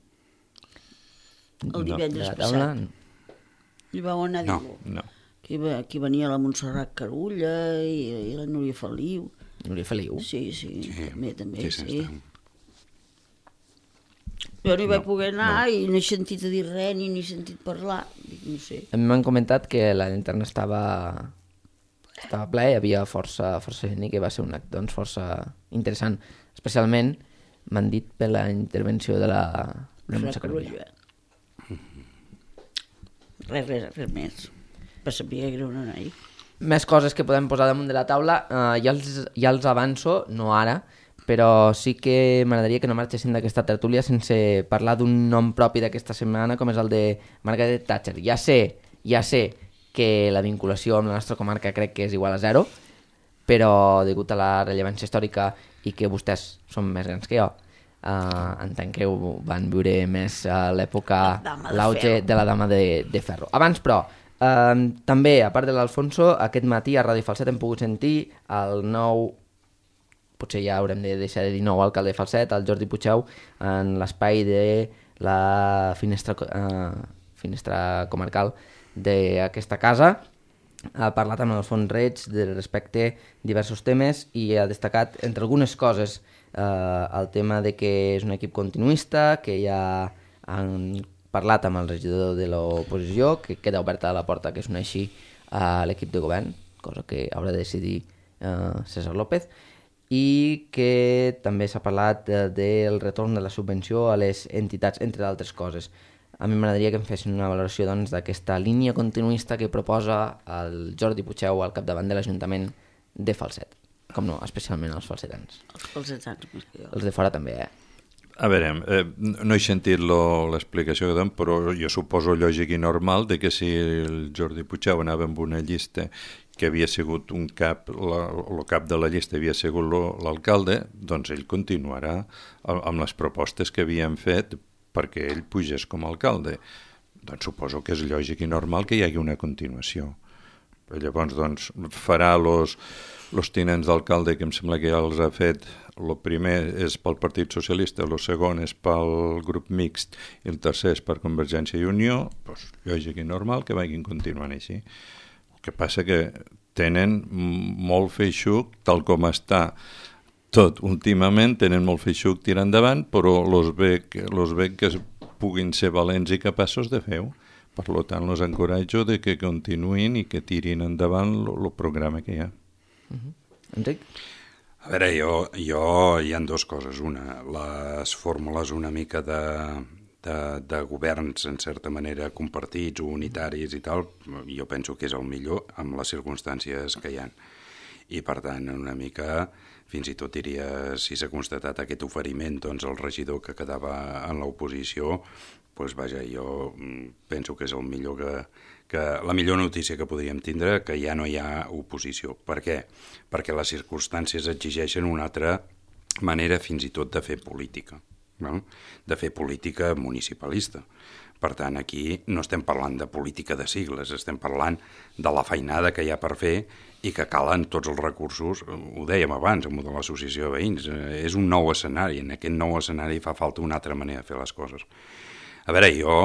El divendres no, passat. No. Hi vau anar a dir-ho? No, no. Aquí, aquí venia la Montserrat Carulla i, i la Núria Feliu. Núria Feliu. Sí, sí, Sí, també, també, sí, sí. sí, està. Jo no hi vaig No, poder anar no. i no he sentit a dir res ni n'he sentit parlar. Dic, no sé. A mi m'han comentat que la linterna estava estava ple, hi havia força, força gent i que va ser un acte doncs, força interessant. Especialment m'han dit per la intervenció de la, de la Montse Carulla. Res, res, res més. Per saber que era una noia. Més coses que podem posar damunt de la taula, uh, ja, els, ja els avanço, no ara, però sí que m'agradaria que no marxessin d'aquesta tertúlia sense parlar d'un nom propi d'aquesta setmana, com és el de Margaret Thatcher. Ja sé, ja sé que la vinculació amb la nostra comarca crec que és igual a zero, però degut a la rellevància històrica i que vostès són més grans que jo, uh, entenc que ho van viure més a l'època, l'auge de la dama de, de ferro. Abans, però, uh, també, a part de l'Alfonso, aquest matí a Ràdio Falset hem pogut sentir el nou, potser ja haurem de deixar de dir nou alcalde de Falset, el Jordi Puigdeu, en l'espai de la finestra, uh, finestra comarcal d'aquesta casa. Ha parlat amb el Fons Reig de respecte a diversos temes i ha destacat, entre algunes coses, eh, el tema de que és un equip continuista, que ja han parlat amb el regidor de l'oposició, que queda oberta la porta que s'uneixi a l'equip de govern, cosa que haurà de decidir eh, César López, i que també s'ha parlat eh, del retorn de la subvenció a les entitats, entre d'altres coses. A mi m'agradaria que em fessin una valoració doncs, d'aquesta línia continuista que proposa el Jordi Puigdeu al capdavant de l'Ajuntament de Falset. Com no, especialment els falsetans. Els falsetans, més que jo. Els de fora també, eh? A veure, eh, no he sentit lo, l'explicació que donen, però jo suposo lògic i normal de que si el Jordi Puigdeu anava amb una llista que havia sigut un cap, la, el cap de la llista havia sigut lo, l'alcalde, doncs ell continuarà amb les propostes que havien fet perquè ell pugés com a alcalde. Doncs suposo que és lògic i normal que hi hagi una continuació. Llavors, doncs, farà los, los tinents d'alcalde, que em sembla que ja els ha fet. El primer és pel Partit Socialista, el segon és pel grup mixt i el tercer és per Convergència i Unió. Doncs, lògic i normal que vagin continuant així. El que passa que tenen molt feixuc, tal com està tot últimament, tenen molt feixuc tirar endavant, però los veig, los veig que puguin ser valents i capaços de fer-ho. Per tant, los encoratjo de que continuïn i que tirin endavant el programa que hi ha. Uh-huh. Enric? A veure, jo, jo hi ha dues coses. Una, les fórmules una mica de, de, de governs, en certa manera, compartits o unitaris i tal, jo penso que és el millor amb les circumstàncies que hi ha. I, per tant, una mica, fins i tot diria, si s'ha constatat aquest oferiment, doncs el regidor que quedava en l'oposició, doncs vaja, jo penso que és el millor que, que, la millor notícia que podríem tindre, que ja no hi ha oposició. Per què? Perquè les circumstàncies exigeixen una altra manera fins i tot de fer política, no? De fer política municipalista. Per tant, aquí no estem parlant de política de sigles, estem parlant de la feinada que hi ha per fer i que calen tots els recursos, ho dèiem abans, amb l'associació de veïns, és un nou escenari, en aquest nou escenari fa falta una altra manera de fer les coses. A veure, jo,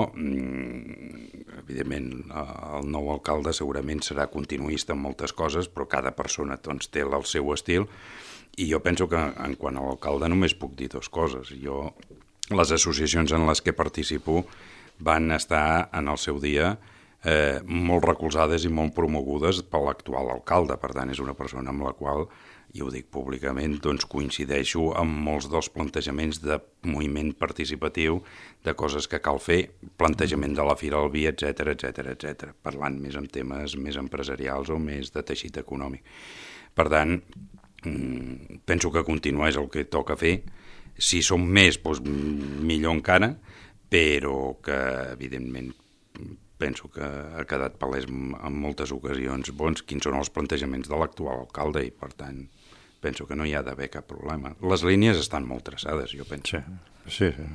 evidentment, el nou alcalde segurament serà continuista en moltes coses, però cada persona doncs, té el seu estil, i jo penso que en quant a l'alcalde només puc dir dues coses. Jo, les associacions en les que participo van estar en el seu dia eh, molt recolzades i molt promogudes per l'actual alcalde, per tant és una persona amb la qual, i ho dic públicament, doncs coincideixo amb molts dels plantejaments de moviment participatiu, de coses que cal fer, plantejament de la Fira al Vi, etcètera, etcètera, etcètera, parlant més amb temes més empresarials o més de teixit econòmic. Per tant, penso que continuar és el que toca fer. Si som més, doncs millor encara, però que, evidentment, penso que ha quedat palès en moltes ocasions bons quins són els plantejaments de l'actual alcalde i, per tant, penso que no hi ha d'haver cap problema. Les línies estan molt traçades, jo penso. Sí, sí. sí.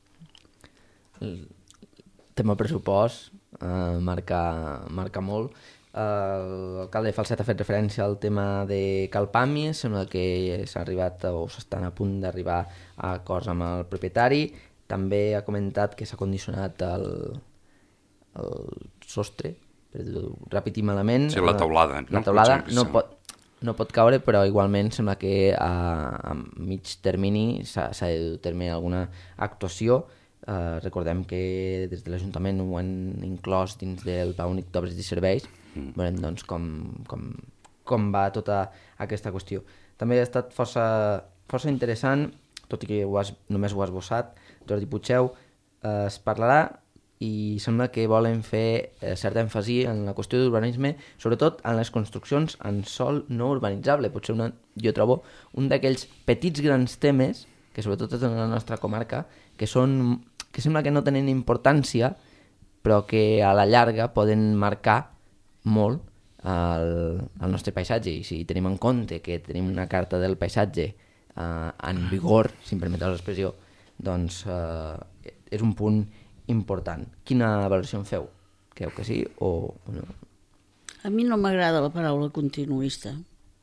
El tema pressupost eh, marca, marca molt. L'alcalde de Falset ha fet referència al tema de Calpàmies, sembla que s'ha arribat o s'estan a punt d'arribar a acords amb el propietari. També ha comentat que s'ha condicionat el, el sostre, per dir-ho ràpid i malament. Sí, la teulada. La teulada no pot... no pot caure, però igualment sembla que a, a mig termini s'ha de dur a terme alguna actuació. Uh, recordem que des de l'Ajuntament ho han inclòs dins del Pla Únic d'Obres i Serveis. Mm. Veurem doncs, com, com, com va tota aquesta qüestió. També ha estat força, força interessant, tot i que ho has, només ho has esbossat, Jordi Puigdeu, uh, es parlarà i sembla que volen fer eh, cert èmfasi en la qüestió d'urbanisme, sobretot en les construccions en sòl no urbanitzable. Potser una, jo trobo un d'aquells petits grans temes, que sobretot és en la nostra comarca, que, són, que sembla que no tenen importància, però que a la llarga poden marcar molt el, el nostre paisatge. I si tenim en compte que tenim una carta del paisatge eh, en vigor, si em permeteu l'expressió, doncs eh, és un punt important. Quina valoració en feu? Creu que sí o, o no? A mi no m'agrada la paraula continuista.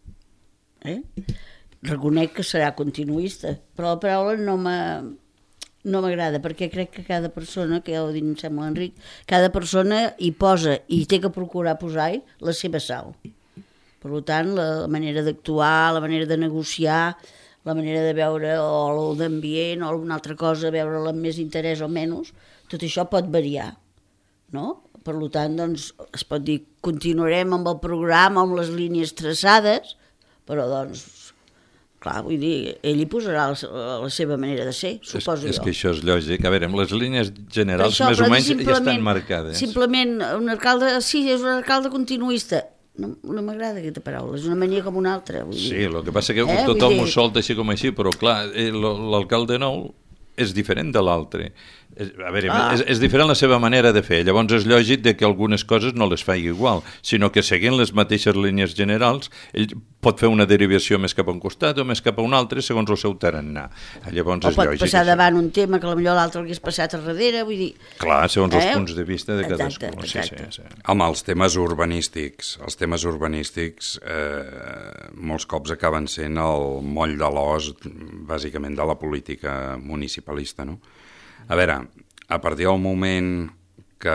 Eh? Reconec que serà continuista, però la paraula no m'ha... no m'agrada, perquè crec que cada persona, que ja ho dit, em sembla Enric, cada persona hi posa, i té que procurar posar-hi la seva sal. Per tant, la manera d'actuar, la manera de negociar, la manera de veure o d'ambient o alguna altra cosa, veure-la amb més interès o menys, tot això pot variar, no? Per tant, doncs, es pot dir, continuarem amb el programa, amb les línies traçades, però, doncs, clar, vull dir, ell hi posarà la, la seva manera de ser, suposo és, és jo. que això és lògic. A veure, amb les línies generals, això, més o menys, ja estan marcades. Simplement, un alcalde, sí, és un alcalde continuista. No, no m'agrada aquesta paraula, és una mania com una altra. Vull dir. Sí, el que passa que eh, tothom ho solta així com així, però clar, l'alcalde nou és diferent de l'altre. A veure, ah. és, és diferent la seva manera de fer, llavors és lògic de que algunes coses no les faci igual, sinó que seguint les mateixes línies generals, ell pot fer una derivació més cap a un costat o més cap a un altre segons el seu tarannà. Llavors o és pot lògic, passar això. Davant un tema que potser l'altre hagués passat a darrere, vull dir... Clar, segons eh? els punts de vista de cadascú. Exacte, exacte. Sí, sí, sí. Home, els temes urbanístics, els temes urbanístics eh, molts cops acaben sent el moll de l'os, bàsicament, de la política municipalista, no? A veure, a partir del moment que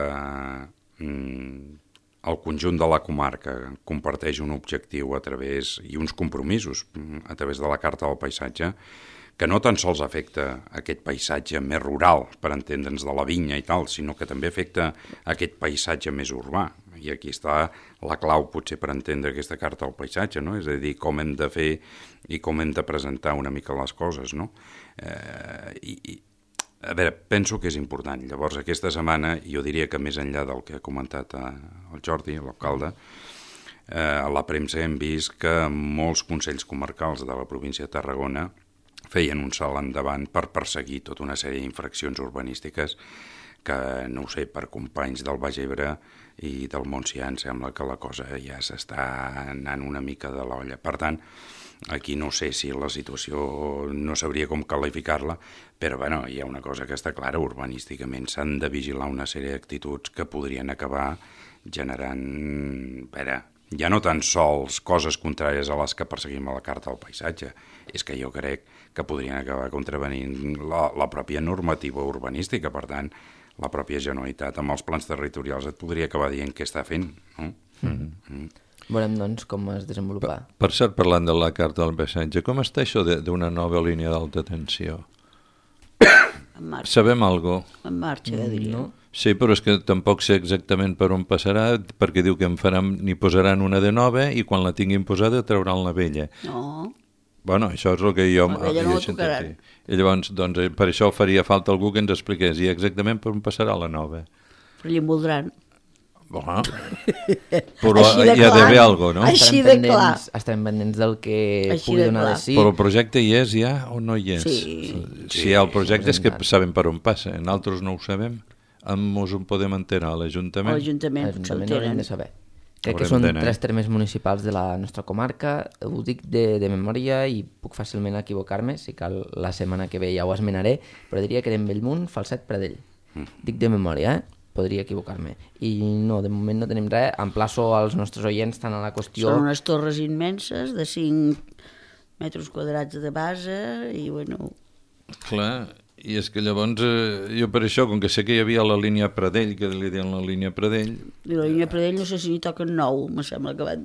mm, el conjunt de la comarca comparteix un objectiu a través i uns compromisos a través de la Carta del Paisatge, que no tan sols afecta aquest paisatge més rural, per entendre'ns, de la vinya i tal, sinó que també afecta aquest paisatge més urbà. I aquí està la clau, potser, per entendre aquesta Carta del Paisatge, no? És a dir, com hem de fer i com hem de presentar una mica les coses, no? Eh, i, i A veure, penso que és important. Llavors, aquesta setmana, jo diria que més enllà del que ha comentat el Jordi, l'alcalde, eh, a la premsa hem vist que molts consells comarcals de la província de Tarragona feien un salt endavant per perseguir tota una sèrie d'infraccions urbanístiques que, no ho sé, per companys del Baix Ebre i del Montsià em sembla que la cosa ja s'està anant una mica de l'olla. Per tant, aquí no sé si la situació no sabria com qualificar-la, però bueno, hi ha una cosa que està clara, urbanísticament s'han de vigilar una sèrie d'actituds que podrien acabar generant, a veure, ja no tan sols coses contràries a les que perseguim a la Carta del Paisatge, és que jo crec que podrien acabar contravenint la, la pròpia normativa urbanística, per tant, la pròpia Generalitat amb els plans territorials et podria acabar dient què està fent, no? Mm-hmm. Mm. Veurem, doncs, com es desenvolupa. Per, per cert, parlant de la Carta del Paisatge, com està això d'una nova línia d'alta tensió? En marxa. Sabem algo? En marxa, ja diria. No? Sí, però és que tampoc sé exactament per on passarà, perquè diu que en faran, n'hi posaran una de nova i quan la tinguin posada trauran la vella. No. Bueno, això és el que jo... La vella no la tocaran. I llavors, doncs, per això faria falta algú que ens expliqués i exactament per on passarà la nova. Però li envoldran. Bueno, però hi ha d'haver alguna cosa, no? Així Estarem de clar. pendents, estarem pendents del que Així pugui de donar de clar. sí. Però el projecte hi és ja o no hi és? Sí. Si hi ha el projecte és que sabem per on passa, nosaltres no ho sabem. Ens ho podem enterar a l'Ajuntament? A l'Ajuntament potser el L'Ajuntament haurem tenen. de saber. Crec que Haurem són d'anar. tres termes municipals de la nostra comarca, ho dic de, de memòria i puc fàcilment equivocar-me, si cal la setmana que ve ja ho esmenaré, però diria que eren Bellmunt, Falset, Pradell. Mm. Dic de memòria, eh? Podria equivocar-me. I no, de moment no tenim res. Emplaço als nostres oients tant a la qüestió... Són unes torres immenses de cinc metres quadrats de base i, bueno... Clar, i és que llavors eh, jo per això, com que sé que hi havia la línia Pradell, que li deien la línia Pradell... I la línia Pradell no sé si n'hi toquen nou, me sembla que van dir.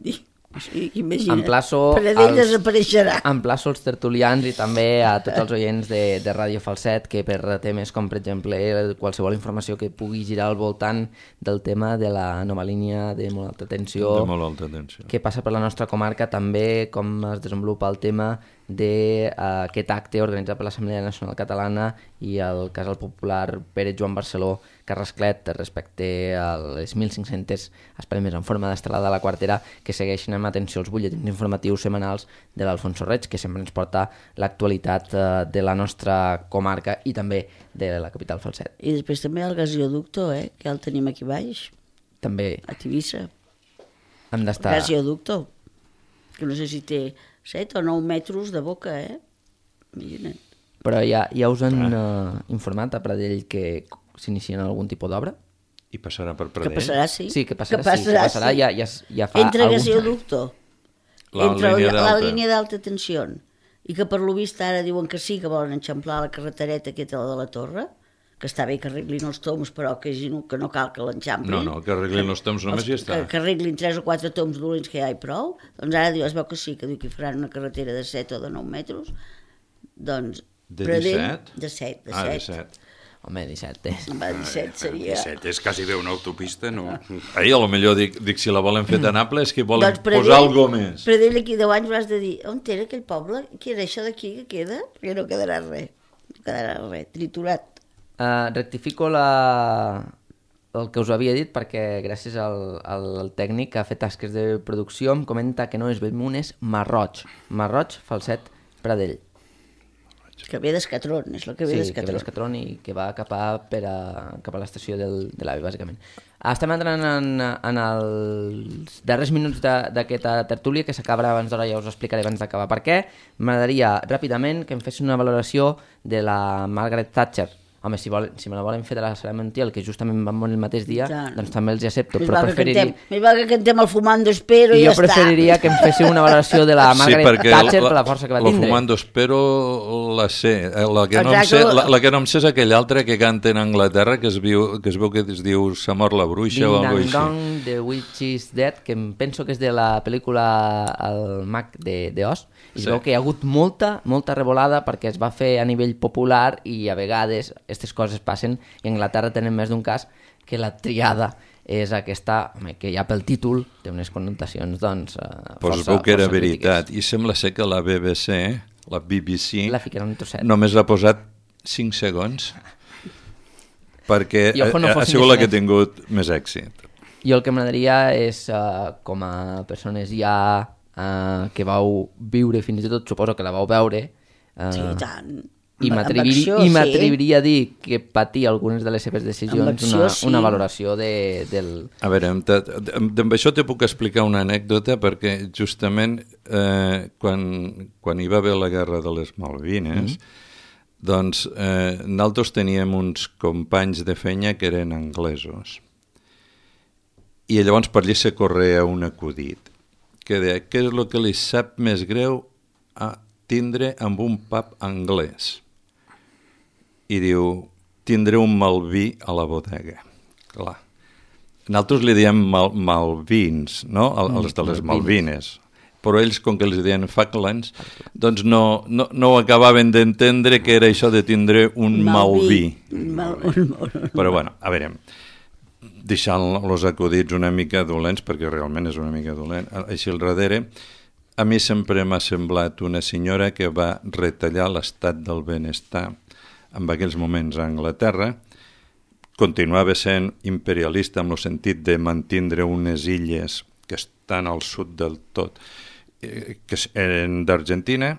Sí, imagina't. Emplaço Pradell els- desapareixerà. Emplaço els tertulians i també a tots els oients de, de Ràdio Falset que per temes com, per exemple, qualsevol informació que pugui girar al voltant del tema de la nova línia de molt alta tensió, De molt alta tensió. que passa per la nostra comarca, també com es desenvolupa el tema d'aquest acte organitzat per l'Assemblea Nacional Catalana i el casal popular Pere Joan Barceló Carrasclet respecte a les mil cinc-centes espelmes en forma d'estelada a la quartera que segueixen amb atenció els butlletins informatius setmanals de l'Alfonso Reig, que sempre ens porta l'actualitat eh, de la nostra comarca i també de la capital Falset. I després també el gasoducto, eh? Que el tenim aquí baix, També a Tivissa. hem El d'estar... gasoducto, que no sé si té set o nou metres de boca, eh? Imagina't. Però ja, ja us han uh, informat a Pradell que s'inicien algun tipus d'obra? I passarà per Que Pradell. passarà, sí. Sí, que passarà, sí, que passarà, ja, ja, ja fa Entre algun- gasoducto, La entre línia la d'alta. línia d'alta tensió, i que per lo vist ara diuen que sí, que volen enxamplar la carretereta aquesta de la Torre, que està bé que arreglin els toms, però que, no- que no cal que l'enxamplin. No, no, que arreglin els temps només i ja està. Que, que arreglin tres o quatre toms dolents que ja hi ha prou. Doncs ara diu, es veu que sí, que diu que hi faran una carretera de set o de nou metres. Doncs... De Pradell- disset? De set, de Ah, set. disset. Home, disset, eh? Va, disset seria... disset és quasi bé una autopista, no? Ahir a lo millor dic, dic si la volen fer tan ampla és que volen Doncs Pradell- posar alguna més. Pradell aquí deu anys hauràs de dir, on era aquell poble? Què era això d'aquí que queda? Que no quedarà res. No quedarà res, triturat. Uh, rectifico la... el que us havia dit perquè gràcies al, al, al tècnic que ha fet tasques de producció em comenta que no és Bellmunt, és Marroig. Marroig, Falset, Pradell. Que ve d'Escatron, és el que ve Sí, que ve d'Escatron. d'Escatron i que va cap a, per a, cap a l'estació del, de l'AVE, bàsicament. Estem entrant en, en els darrers minuts de- d'aquesta tertúlia, que s'acabarà abans d'hora, ja us ho explicaré abans d'acabar per què. M'agradaria ràpidament que em fes una valoració de la Margaret Thatcher. Home, si, volen, si me la volen fer de la Sara Montiel, que justament van morir el mateix dia, Tant. doncs també els hi accepto, Més però val que preferiria... cantem- Més val que cantem el Fumando Espero i Jo ja preferiria està. que em féssiu una valoració de la Margaret sí, perquè Thatcher per la força que va lo tindre. Fumando Espero la sé. Eh, La que, no em Exacte. sé la, la que no em sé és aquell altre que canten a Anglaterra que es, viu, que es veu que es diu S'ha mort la bruixa o Ding alguna Dang cosa així. Dong, The Witch is Dead, que em penso que és de la pel·lícula El mag de, de Oz, i es Sí. veu que hi ha hagut molta, molta revolada perquè es va fer a nivell popular i a vegades aquestes coses passen i a Anglaterra tenen més d'un cas que la triada és aquesta, home, que ja pel títol té unes connotacions, doncs, eh, Pues es força, veu que era força veritat. crítiques. I sembla ser que la B B C, la B B C, La fiquen un trosset. només l'ha posat cinc segons perquè I ojo, no ha, ha fossin sigut la que ha diferents. tingut més èxit. Jo el que m'agradaria és, uh, com a persones ja uh, que vau viure, fins i tot suposo que la vau veure, uh, Sí, tant. i Amb- amb m'atreviria acció, i sí. m'atreviria a dir que patia algunes de les seves decisions, Amb acció, una, sí. una valoració de, del... A veure, amb, te- amb, amb això te puc explicar una anècdota perquè justament eh, quan, quan hi va haver la guerra de les Malvines, mm. doncs eh, nosaltres teníem uns companys de feina que eren anglesos. I llavors per allà se correa un acudit que deia, què és el que li sap més greu a tindre amb un pub anglès? I diu, tindré un malví a la bodega. Clar. Nosaltres li diem mal, malvins, no? El, els de les Malvines. Però ells, com que els deien Falklands, doncs no, no, no ho acabaven d'entendre que era això de tindre un malví. Un mal, un, un, Però bueno, a veure, deixant els acudits una mica dolents, perquè realment és una mica dolent, així al darrere, a mi sempre m'ha semblat una senyora que va retallar l'estat del benestar en aquells moments a Anglaterra, continuava sent imperialista en el sentit de mantindre unes illes que estan al sud del tot, eh, que eren d'Argentina,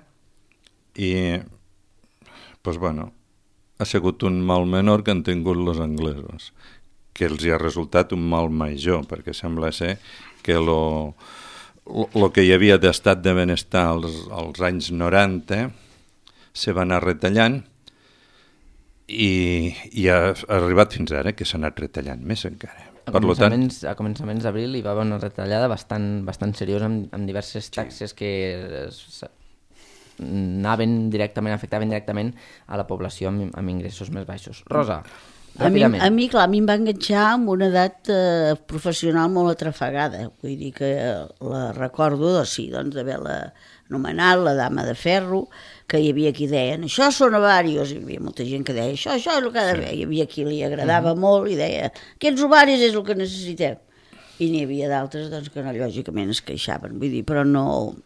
i pues bueno, ha sigut un mal menor que han tingut els anglesos, que els hi ha resultat un mal major, perquè sembla ser que lo, lo, lo que hi havia d'estat de benestar als, als anys noranta se va anar retallant i, i ha, ha arribat fins ara que s'ha anat retallant més encara. A Per lo tant, començaments, a començaments d'abril hi va haver una retallada bastant, bastant seriosa amb, amb diverses taxes que es, anaven directament, afectaven directament a la població amb, amb ingressos més baixos. Rosa, A mi, a mi, clar, a mi em va enganxar amb una edat eh, professional molt atrafegada. Vull dir que la recordo, doncs, sí, doncs, d'haver-la anomenat la dama de ferro, que hi havia qui deien, això són ovarios, hi havia molta gent que deia, això, això és el que ha de fer. Hi havia qui li agradava uh-huh. molt i deia, aquests ovaris és el que necessitem. I n'hi havia d'altres doncs, que no, lògicament es queixaven, vull dir, però no,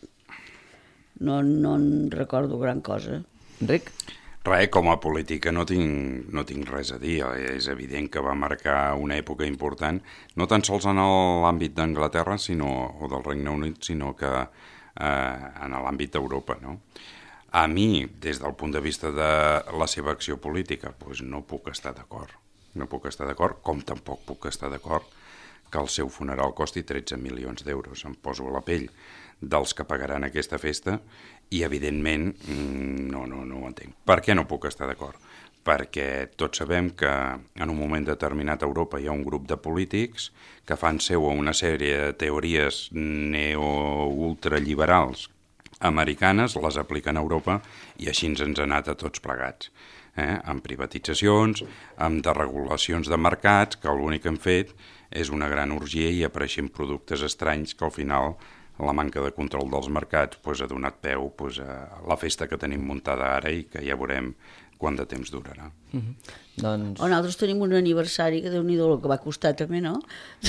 no, no en recordo gran cosa. Enric? Res, com a política no tinc, no tinc res a dir. És evident que va marcar una època important, no tan sols en l'àmbit d'Anglaterra sinó, o del Regne Unit, sinó que eh, en l'àmbit d'Europa, no? A mi, des del punt de vista de la seva acció política, doncs no puc estar d'acord. No puc estar d'acord, com tampoc puc estar d'acord que el seu funeral costi tretze milions d'euros. Em poso a la pell dels que pagaran aquesta festa i, evidentment, no, no, no ho entenc. Per què no puc estar d'acord? Perquè tots sabem que en un moment determinat a Europa hi ha un grup de polítics que fan seu una sèrie de teories neo-ultraliberals americanes, les apliquen a Europa i així ens han anat a tots plegats. Eh? Amb privatitzacions, amb desregulacions de mercats, que l'únic que han fet és una gran orgia i apareixen productes estranys que al final la manca de control dels mercats pues, ha donat peu pues, a la festa que tenim muntada ara i que ja veurem quant de temps durarà. Mm-hmm. Doncs... O nosaltres tenim un aniversari que Déu-n'hi-do el que va costar també, no?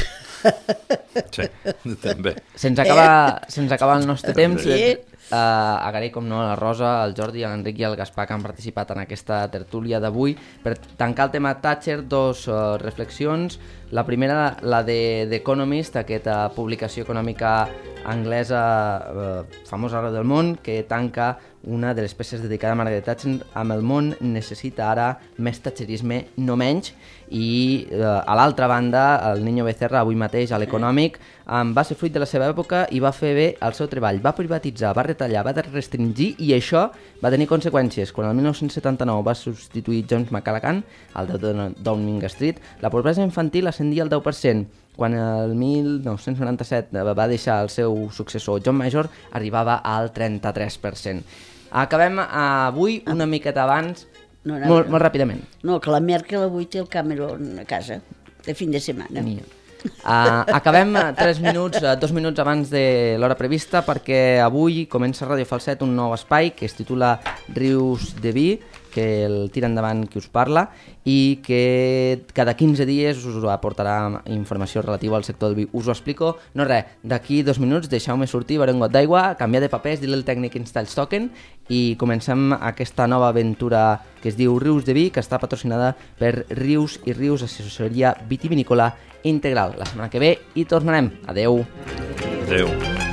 Sí, també. Se'ns acaba, se'ns acaba el nostre temps. Sí. Uh, agrair, com no, a la Rosa, al Jordi, a l'Enric i al Gaspar que han participat en aquesta tertúlia d'avui. Per tancar el tema Thatcher, dos uh, reflexions. La primera, la de The Economist, aquesta publicació econòmica anglesa uh, famosa arreu del món, que tanca una de les peces dedicada a Margaret Thatcher amb el món necessita ara més thatcherisme, no menys. I eh, a l'altra banda, el Niño Becerra, avui mateix a l'Econòmic, um, va ser fruit de la seva època i va fer bé el seu treball. Va privatitzar, va retallar, va restringir i això va tenir conseqüències. Quan el mil nou-cents setanta-nou va substituir James McCallaghan, al de Downing Street, la pobresa infantil ascendia al deu per cent. Quan el mil nou-cents noranta-set va deixar el seu successor John Major, arribava al trenta-tres per cent. Acabem avui una miqueta abans, no, no, molt, molt ràpidament. No, que la Merkel avui té el Cameron a casa, de fin de setmana. Uh, acabem tres minuts, uh, dos minuts abans de l'hora prevista perquè avui comença Ràdio Falset un nou espai que es titula Rius de Vi, que el tira endavant qui us parla i que cada quinze dies us aportarà informació relativa al sector del vi. Us ho explico, no res, d'aquí dos minuts deixeu-me sortir, beure un got d'aigua, canviar de papers, dir-li al tècnic installs toquen i comencem aquesta nova aventura que es diu Rius de Vi, que està patrocinada per Rius i Rius, assessoria vitivinícola integral. La setmana que ve hi tornarem. Adeu. Adeu.